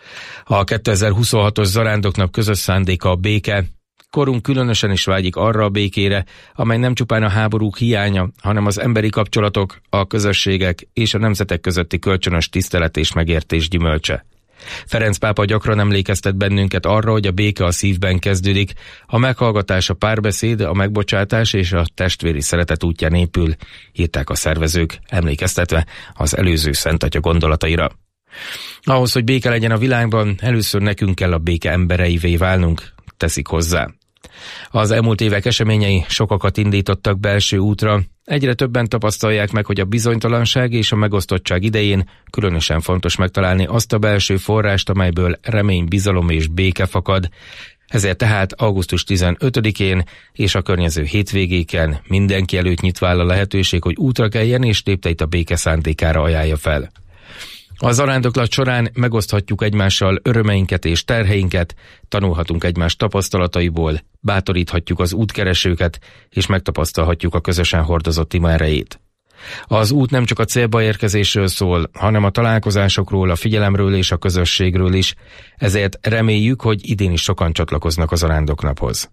A kétezer-huszonhatos Zarándoknap közös szándéka a béke. Korunk különösen is vágyik arra a békére, amely nem csupán a háborúk hiánya, hanem az emberi kapcsolatok, a közösségek és a nemzetek közötti kölcsönös tisztelet és megértés gyümölcse. Ferenc pápa gyakran emlékeztet bennünket arra, hogy a béke a szívben kezdődik, a meghallgatás, a párbeszéd, a megbocsátás és a testvéri szeretet útján épül, írták a szervezők, emlékeztetve az előző Szent Atya gondolataira. Ahhoz, hogy béke legyen a világban, először nekünk kell a béke embereivé válnunk, teszik hozzá. Az elmúlt évek eseményei sokakat indítottak belső útra, egyre többen tapasztalják meg, hogy a bizonytalanság és a megosztottság idején különösen fontos megtalálni azt a belső forrást, amelyből remény, bizalom és béke fakad. Ezért tehát augusztus tizenötödikén és a környező hétvégéken mindenki előtt nyitva áll a lehetőség, hogy útra keljen és lépteit a béke szándékára ajánlja fel. A zarándoklat során megoszthatjuk egymással örömeinket és terheinket, tanulhatunk egymás tapasztalataiból, bátoríthatjuk az útkeresőket, és megtapasztalhatjuk a közösen hordozott ima erejét. Az út nem csak a célba érkezésről szól, hanem a találkozásokról, a figyelemről és a közösségről is, ezért reméljük, hogy idén is sokan csatlakoznak a Zarándoknaphoz.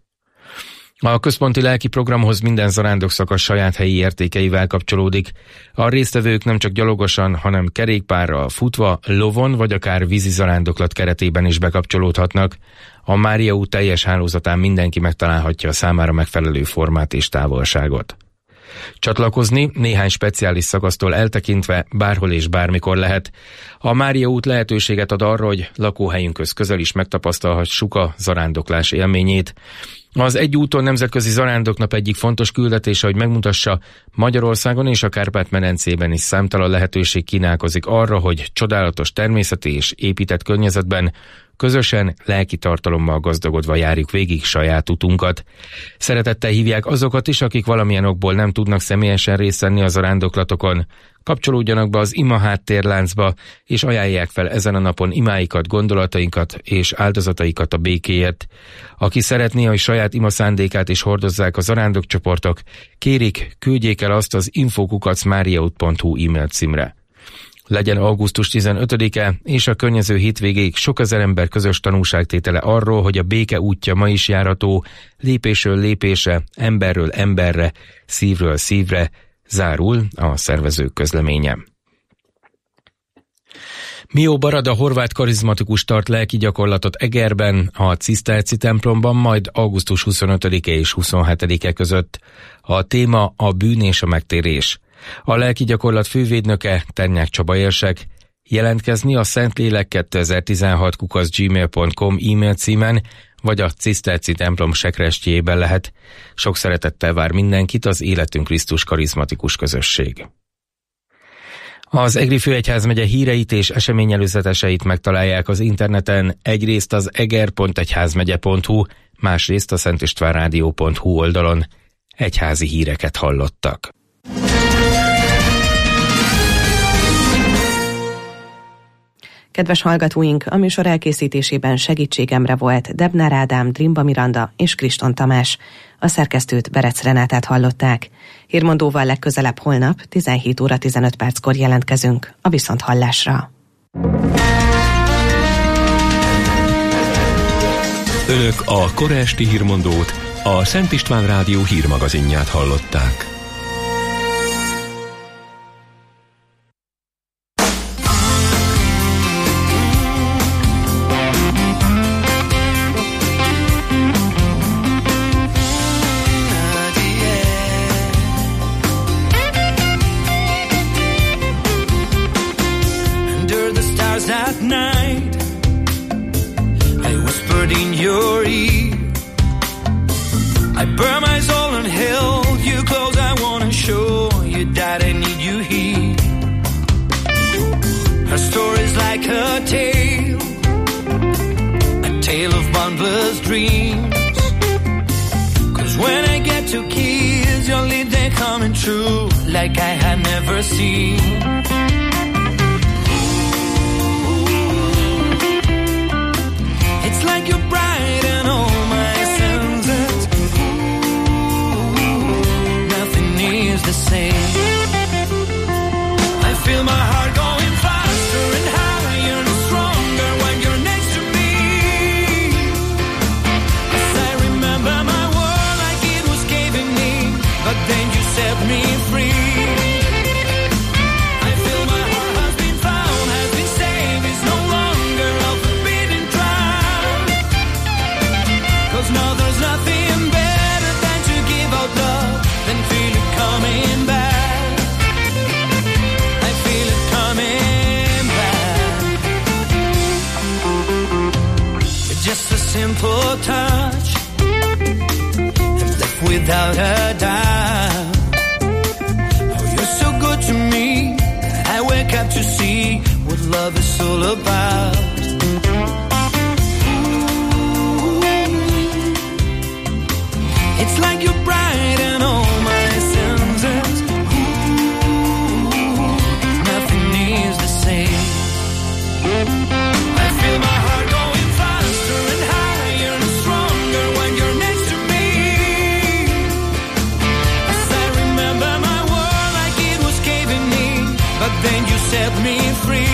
A központi lelki programhoz minden zarándok saját helyi értékeivel kapcsolódik. A résztvevők nem csak gyalogosan, hanem kerékpárral, futva, lovon vagy akár vízi zarándoklat keretében is bekapcsolódhatnak. A Mária út teljes hálózatán mindenki megtalálhatja a számára megfelelő formát és távolságot. Csatlakozni néhány speciális szakasztól eltekintve bárhol és bármikor lehet. A Mária út lehetőséget ad arra, hogy lakóhelyünkhöz közel is megtapasztalhassuk a zarándoklás élményét. Az Egy úton nemzetközi zarándoknap egyik fontos küldetése, hogy megmutassa, Magyarországon és a Kárpát-medencében is számtalan lehetőség kínálkozik arra, hogy csodálatos természeti és épített környezetben közösen, lelki tartalommal gazdagodva járjuk végig saját utunkat. Szeretettel hívják azokat is, akik valamilyen okból nem tudnak személyesen részt venni a zarándoklatokon. Kapcsolódjanak be az Ima háttérláncba, és ajánlják fel ezen a napon imáikat, gondolatainkat és áldozataikat a békéért. Aki szeretné, hogy saját ima szándékát is hordozzák a zarándokcsoportok, kérik, küldjék el azt az info kukac mariaút pont hu e-mail címre. Legyen augusztus tizenötödike és a környező hétvégéig sok ezer ember közös tanúságtétele arról, hogy a béke útja ma is járható, lépésről lépésre, emberről emberre, szívről szívre, zárul a szervezők közleménye. Mió Barada horvát karizmatikus tart lelki gyakorlatot Egerben, a Ciszterci templomban, majd augusztus huszonötödike és huszonhetedike között. A téma a bűn és a megtérés. A lelki gyakorlat fővédnöke Ternyák Csaba érsek. Jelentkezni a szentlélek kétezer-tizenhat kukac gmail pont com e-mail címen, vagy a Ciszterci templom sekrestjében lehet. Sok szeretettel vár mindenkit az Életünk Krisztus karizmatikus közösség. Az Egri Főegyházmegye híreit és eseményelőzeteseit megtalálják az interneten, egyrészt az eger pont egyházmegye pont hu, másrészt a szentistvánrádió pont hu oldalon. Egyházi híreket hallottak. Kedves hallgatóink, a műsor elkészítésében segítségemre volt Debnár Ádám, Drimba Miranda és Kriston Tamás. A szerkesztőt, Berec Renátát hallották. Hírmondóval legközelebb holnap tizenhét óra tizenöt perckor jelentkezünk a viszonthallásra. Önök a kora esti hírmondót, a Szent István Rádió hírmagazinját hallották. That night I whispered in your ear, I burned my soul and held you close. I wanna show you that I need you here. Her story's like a tale, a tale of boundless dreams. Cause when I get to kiss your lips, they're coming true like I had never seen. It's like you're bright in all my senses. Ooh, nothing is the same. I feel my heart going faster and higher and stronger when you're next to me. As I remember my world like it was caving in, but then you set me free. Simple touch and left without a doubt. Oh, you're so good to me that I wake up to see what love is all about. Ooh, it's like you're bright in all my senses. Ooh, nothing is the same. I feel my heart going faster and higher and stronger when you're next to me. As I remember my world like it was caving in, but then you set me free.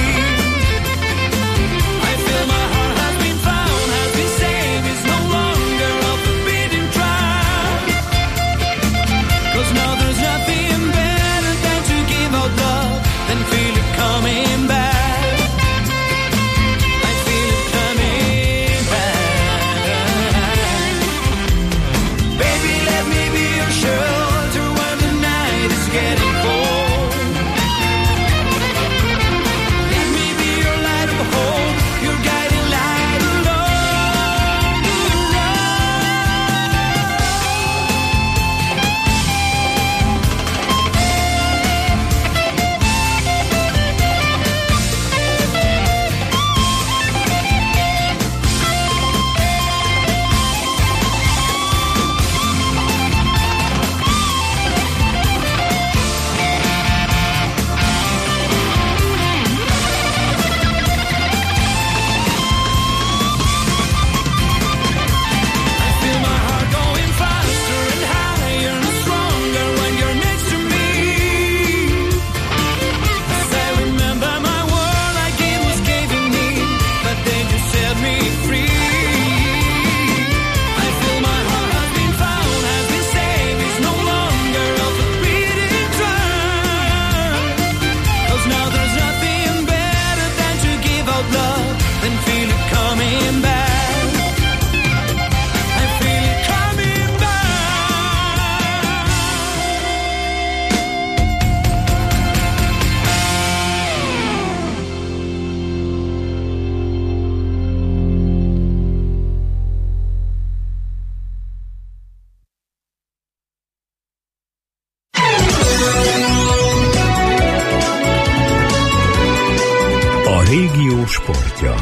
I feel my heart has been found, has been saved, it's no longer a forbidden trial. A régió sportja.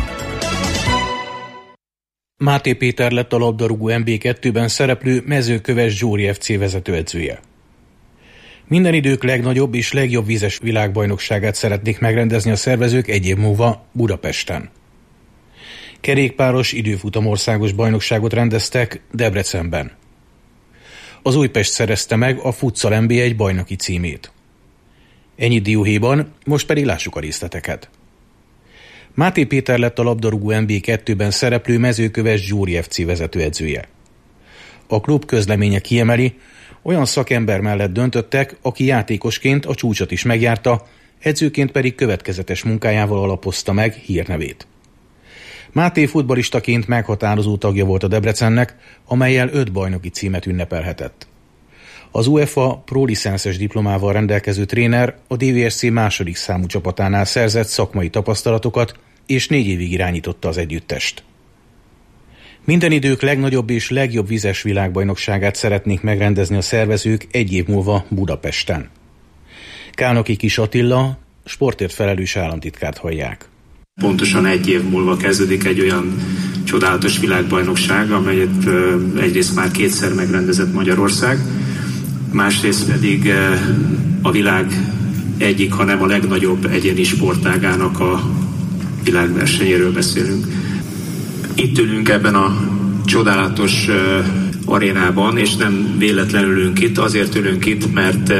Máté Péter lett a labdarúgó em bé kettőben szereplő Mezőköves Zsóri ef cé vezetőedzője. Minden idők legnagyobb és legjobb vízes világbajnokságát szeretnék megrendezni a szervezők egy év múlva Budapesten. Kerékpáros időfutam országos bajnokságot rendeztek Debrecenben. Az Újpest szerezte meg a Futsal en bé egy bajnoki címét. Ennyit dióhéjban, most pedig lássuk a részleteket. Máté Péter lett a labdarúgó em bé kettőben szereplő Mezőköves Zsóri ef cé vezetőedzője. A klub közleménye kiemeli, olyan szakember mellett döntöttek, aki játékosként a csúcsot is megjárta, edzőként pedig következetes munkájával alapozta meg hírnevét. Máté futballistaként meghatározó tagja volt a Debrecennek, amellyel öt bajnoki címet ünnepelhetett. Az UEFA prolicenszes diplomával rendelkező tréner a dé vé es cé második számú csapatánál szerzett szakmai tapasztalatokat, és négy évig irányította az együttest. Minden idők legnagyobb és legjobb vízes világbajnokságát szeretnék megrendezni a szervezők egy év múlva Budapesten. Kálnoki Kis Attila, sportért felelős államtitkárt hallják. Pontosan egy év múlva kezdődik egy olyan csodálatos világbajnokság, amelyet egyrészt már kétszer megrendezett Magyarország, másrészt pedig a világ egyik, hanem a legnagyobb egyéni sportágának a világversenyéről beszélünk. Itt ülünk ebben a csodálatos arénában, és nem véletlenül ülünk itt, azért ülünk itt, mert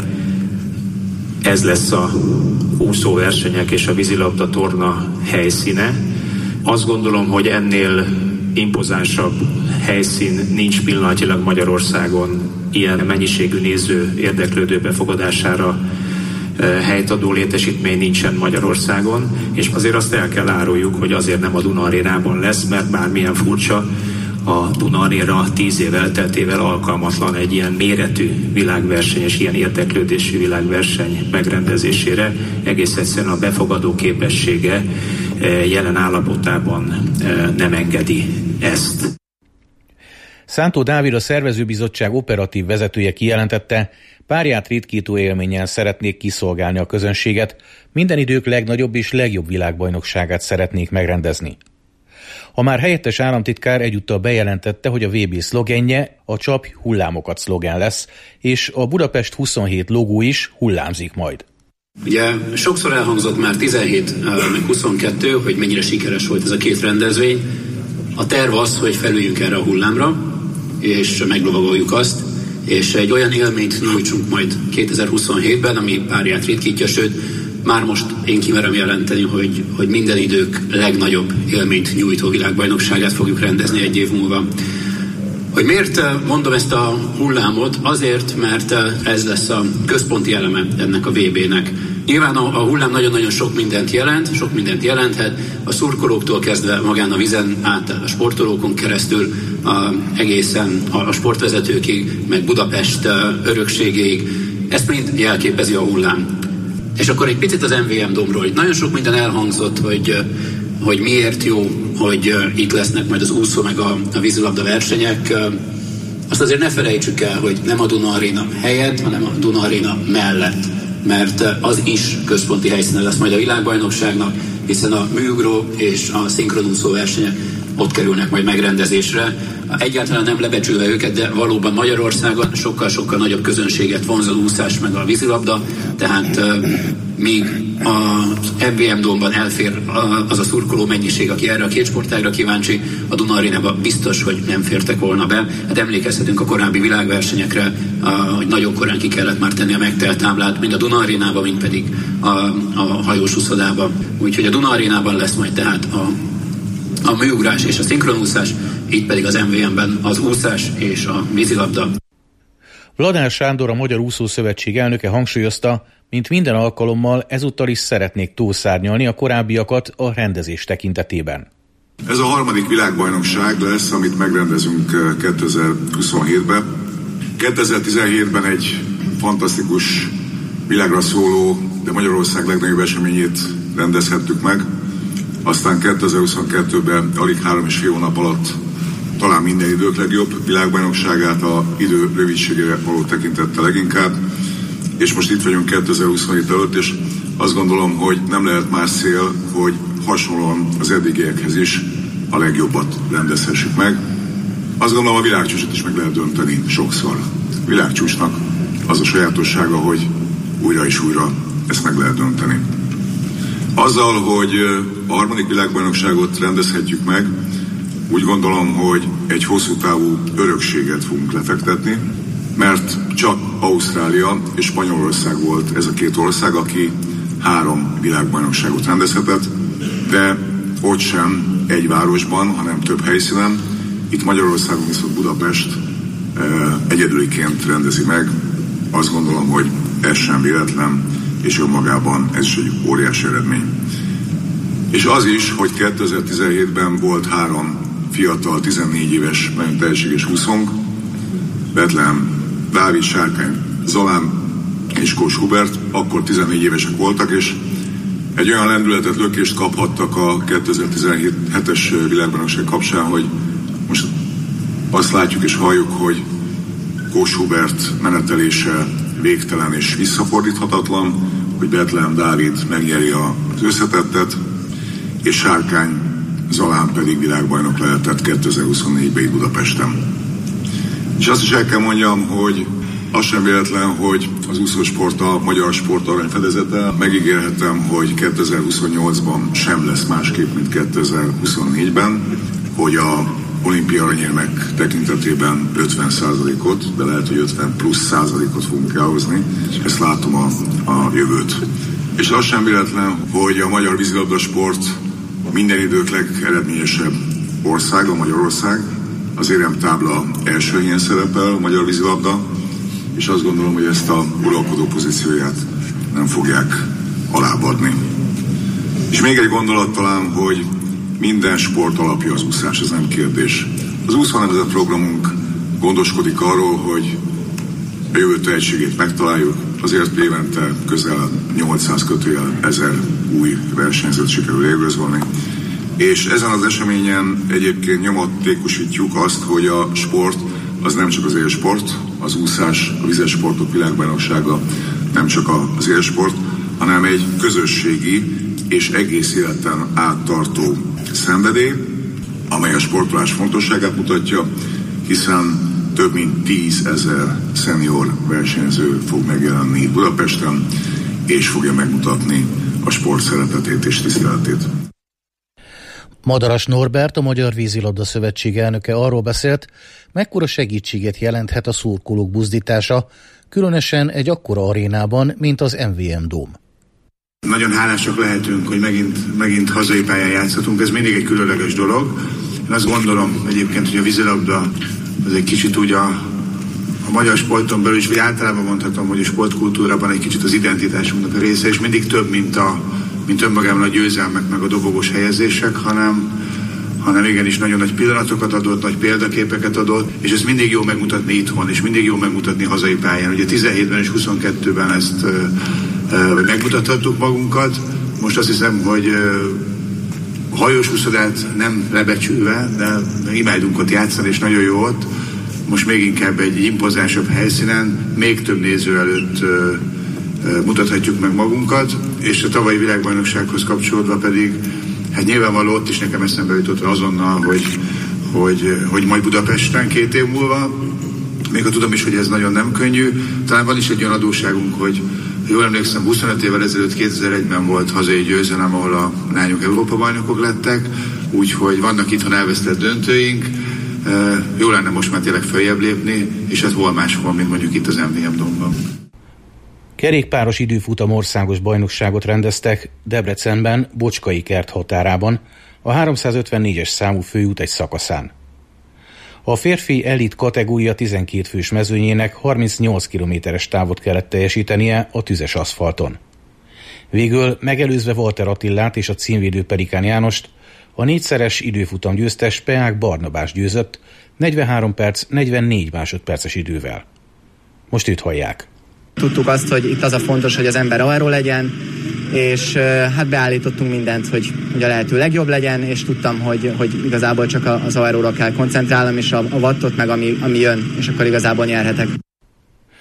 ez lesz a úszóversenyek és a vízilabda torna helyszíne. Azt gondolom, hogy ennél impozánsabb helyszín nincs pillanatilag Magyarországon, ilyen mennyiségű néző érdeklődő befogadására helyt adó létesítmény nincsen Magyarországon, és azért azt el kell áruljuk, hogy azért nem a Duna Arénában lesz, mert bármilyen furcsa, a Duna Aréna tíz év elteltével alkalmatlan egy ilyen méretű világverseny és ilyen érdeklődésű világverseny megrendezésére. Egész egyszerűen a befogadó képessége jelen állapotában nem engedi ezt. Szántó Dávid, a szervezőbizottság operatív vezetője kijelentette, párját ritkító élménnyel szeretnék kiszolgálni a közönséget, minden idők legnagyobb és legjobb világbajnokságát szeretnék megrendezni. A már helyettes államtitkár egyúttal bejelentette, hogy a vé bé szlogenje a Csapj hullámokat szlogen lesz, és a Budapest huszonhét logó is hullámzik majd. Ugye sokszor elhangzott már tizenhét meg huszonkettő, hogy mennyire sikeres volt ez a két rendezvény. A terv az, hogy felüljünk erre a hullámra, és meglovagoljuk azt, és egy olyan élményt nyújtsunk majd kétezer-huszonhétben, ami párját ritkítja, sőt, már most én kimerem jelenteni, hogy, hogy minden idők legnagyobb élményt nyújtó világbajnokságát fogjuk rendezni egy év múlva. Hogy miért mondom ezt a hullámot? Azért, mert ez lesz a központi eleme ennek a vé bének. Nyilván a, a hullám nagyon-nagyon sok mindent jelent, sok mindent jelenthet, a szurkolóktól kezdve magán a vízen át, a sportolókon keresztül, a, egészen a, a sportvezetőkig, meg Budapest örökségéig. Ezt mind jelképezi a hullám. És akkor egy picit az em vé em Domról. Nagyon sok minden elhangzott, hogy, hogy miért jó, hogy itt lesznek majd az úszó meg a, a vízilabda versenyek. Azt azért ne felejtsük el, hogy nem a Duna Aréna helyett, hanem a Duna Aréna mellett. Mert az is központi helyszíne lesz majd a világbajnokságnak, hiszen a műugró és a szinkronúszó versenyek ott kerülnek majd megrendezésre. Egyáltalán nem lebecsülve őket, de valóban Magyarországon sokkal-sokkal nagyobb közönséget vonz az úszás meg a vízilabda, tehát uh, míg az em vé em Domban elfér az a szurkoló mennyiség, aki erre a két sportágra kíváncsi, a Duna Arénába biztos, hogy nem fértek volna be. Hát emlékezhetünk a korábbi világversenyekre, uh, hogy nagyon korán ki kellett már tenni a megtelt táblát, mind a Duna Arénába, mind pedig a, a hajós úszodába. Úgyhogy a Duna Arénában lesz majd tehát a a műugrás és a szinkronúszás, így pedig az em vé em-ben az úszás és a vízilabda. Vladár Sándor, a Magyar Úszószövetség elnöke hangsúlyozta, mint minden alkalommal ezúttal is szeretnék túlszárnyalni a korábbiakat a rendezés tekintetében. Ez a harmadik világbajnokság lesz, amit megrendezünk kétezer-huszonhétben. kétezer-tizenhétben egy fantasztikus világra szóló, de Magyarország legnagyobb eseményét rendezhettük meg. Aztán kétezer-huszonkettőben alig három és fél hónap alatt talán minden idők legjobb világbajnokságát, a idő rövidségére való tekintettel leginkább. és most itt vagyunk kétezer-huszonhét előtt, és azt gondolom, hogy nem lehet más cél, hogy hasonlóan az eddigiekhez is a legjobbat rendezhessük meg. Azt gondolom, a világcsúcsot is meg lehet dönteni sokszor. A világcsúcsnak az a sajátossága, hogy újra és újra ezt meg lehet dönteni. Azzal, hogy a harmadik világbajnokságot rendezhetjük meg, úgy gondolom, hogy egy hosszú távú örökséget fogunk lefektetni, mert csak Ausztrália és Spanyolország volt ez a két ország, aki három világbajnokságot rendezhetett, de ott sem egy városban, hanem több helyszínen. Itt Magyarországon viszont Budapest egyedüliként rendezi meg. Azt gondolom, hogy ez sem véletlen, és önmagában ez is egy óriási eredmény. És az is, hogy kétezer-tizenhétben volt három fiatal, tizennégy éves, nagyon tehetséges húszonk, Bethlehem Dávid, Sárkány Zalán és Kós Hubert, akkor tizennégy évesek voltak, és egy olyan lendületet, lökést kaphattak a kétezer-tizenhetes világbajnokság kapcsán, hogy most azt látjuk és halljuk, hogy Kós Hubert menetelése végtelen és visszafordíthatatlan, hogy Bethlehem Dávid megnyeri az összetettet, és Sárkány Zalán pedig világbajnok lehetett kétezer-huszonnégyben itt Budapesten. És azt is el kell mondjam, hogy az sem véletlen, hogy az úszósport a magyar sport aranyfedezete. Megígérhetem, hogy kétezer-huszonnyolcban sem lesz másképp, mint kétezer-huszonnégyben, hogy a olimpia aranyérmek tekintetében ötven százalékot, de lehet, hogy ötven plusz százalékot fogunk elhozni. Ezt látom a, a jövőt. És az sem véletlen, hogy a magyar vízilabda sport minden idők legeredményesebb országa, Magyarország. Az éremtábla első helyen szerepel a magyar vízilabda, és azt gondolom, hogy ezt a uralkodó pozícióját nem fogják alábbadni. És még egy gondolat talán, hogy minden sport alapja az úszás, ez nem kérdés. Az úszónemzet programunk gondoskodik arról, hogy a jövő tehetségét megtaláljuk, azért évente közel nyolcszáz kötőjel ezer új versenyzőt sikerül érgözölni. És ezen az eseményen egyébként nyomatékosítjuk azt, hogy a sport az nem csak az élsport, az úszás, a vizes sportok világbajnoksága nem csak az élsport, hanem egy közösségi és egész életen áttartó szenvedély, amely a sportolás fontosságát mutatja, hiszen több mint tízezer szenior versenyző fog megjelenni Budapesten, és fogja megmutatni a sport szeretetét és tiszteletét. Madaras Norbert, a Magyar Vízilabda Szövetség elnöke arról beszélt, mekkora segítséget jelenthet a szurkolók buzdítása, különösen egy akkora arénában, mint az em vé em Dóm. Nagyon hálásak lehetünk, hogy megint, megint hazai pályán játszhatunk, ez mindig egy különleges dolog. Én azt gondolom egyébként, hogy a vízilabda az egy kicsit úgy a, a magyar sporton belül is, vagy általában mondhatom, hogy a sportkultúrában egy kicsit az identitásunknak a része, és mindig több, mint, a, mint önmagában a győzelmek, meg a dobogós helyezések, hanem, hanem igenis nagyon nagy pillanatokat adott, nagy példaképeket adott, és ez mindig jó megmutatni itthon, és mindig jó megmutatni hazai pályán. Ugye tizenhétben és huszonkettőben ezt ö, ö, megmutathattuk magunkat. Most azt hiszem, hogy ö, hajós úszodát nem lebecsülve, de imádunk ott játszani, és nagyon jó ott. Most még inkább egy impozánsabb helyszínen, még több néző előtt ö, ö, mutathatjuk meg magunkat, és a tavalyi világbajnoksághoz kapcsolódva pedig, hát nyilvánvaló ott is nekem eszembe jutott azonnal, hogy, hogy, hogy majd Budapesten két év múlva, még ha tudom is, hogy ez nagyon nem könnyű, talán van is egy olyan adósságunk, hogy jól emlékszem, huszonöt évvel ezelőtt kétezer-egyben volt hazai győzelem, ahol a lányok Európa-bajnokok lettek, úgyhogy vannak itthon elvesztett döntőink, jó lenne most már tényleg följebb lépni, és ez hol máshol, mint mondjuk itt az em vé em Dómban. Kerékpáros időfutam országos bajnokságot rendeztek Debrecenben, Bocskai kert határában, a háromszázötvennégyes számú főút egy szakaszán. A férfi elit kategória tizenkét fős mezőnyének harmincnyolc kilométeres távot kellett teljesítenie a tüzes aszfalton. Végül megelőzve Walter Attilát és a címvédő Perikán Jánost, a négyszeres időfutam győztes Peák Barnabás győzött negyvenhárom perc negyvennégy másodperces idővel. Most őt hallják. Tudtuk azt, hogy itt az a fontos, hogy az ember aero legyen, és hát beállítottunk mindent, hogy, hogy a lehető legjobb legyen, és tudtam, hogy, hogy igazából csak az aeróra kell koncentrálnom, és a, a wattot meg ami, ami jön, és akkor igazából nyerhetek.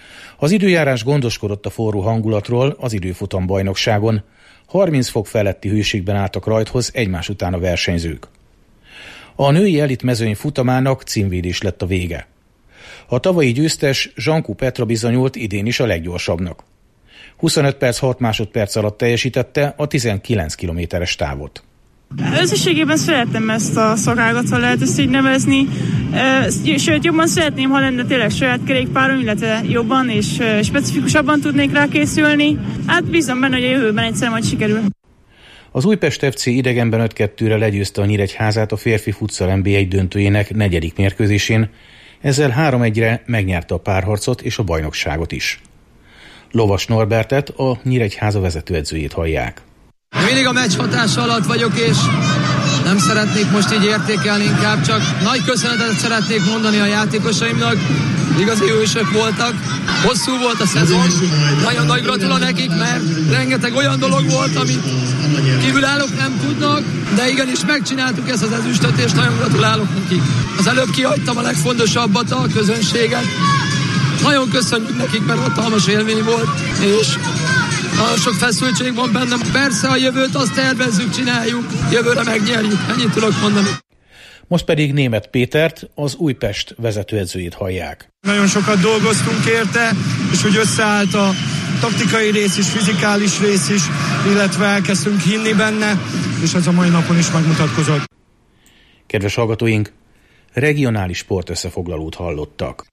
Az időjárás gondoskodott a forró hangulatról az időfutam bajnokságon. harminc fok feletti hőségben álltak rajthoz egymás után a versenyzők. A női elit mezőny futamának címvédés lett a vége. A tavalyi győztes Zsankó Petra bizonyult idén is a leggyorsabbnak. huszonöt perc hat másodperc alatt teljesítette a tizenkilenc kilométeres távot. Összességében szeretem ezt a szolgálatot, ha lehet ezt így nevezni. Sőt, jobban szeretném, ha lenne tényleg saját kerékpárom, illetve jobban és specifikusabban tudnék rá készülni. Hát bízom benne, hogy a jövőben egyszer majd sikerül. Az Újpest ef cé idegenben öt kettőre legyőzte a Nyíregyházát a férfi futsal en bé egy döntőjének negyedik mérkőzésén, ezzel három egyre megnyerte a párharcot és a bajnokságot is. Lovas Norbertet, a Nyíregyháza vezetőedzőjét hallják. Mindig a meccs hatása alatt vagyok, és nem szeretnék most így értékelni, inkább csak nagy köszönetet szeretnék mondani a játékosaimnak, igazi hősök voltak. Hosszú volt a szezon, nagyon nagy gratula nekik, mert rengeteg olyan dolog volt, amit kívülállók nem tudnak, de igenis megcsináltuk ezt az ezüstöt, és nagyon gratulálok nekik. Az előbb kihagytam a legfontosabbat, a közönséget. Nagyon köszönjük nekik, mert hatalmas élmény volt, és nagyon sok feszültség van bennem. Persze a jövőt azt tervezzük, csináljuk, jövőre megnyerjük. Ennyit tudok mondani. Most pedig Németh Pétert, az Újpest vezetőedzőjét hallják. Nagyon sokat dolgoztunk érte, és úgy összeállt a taktikai rész is, fizikális rész is, illetve elkezdtünk hinni benne, és ez a mai napon is megmutatkozott. Kedves hallgatóink, regionális sportösszefoglalót hallottak.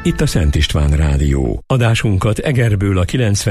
Itt a Szent István Rádió. Adásunkat Egerből a kilencven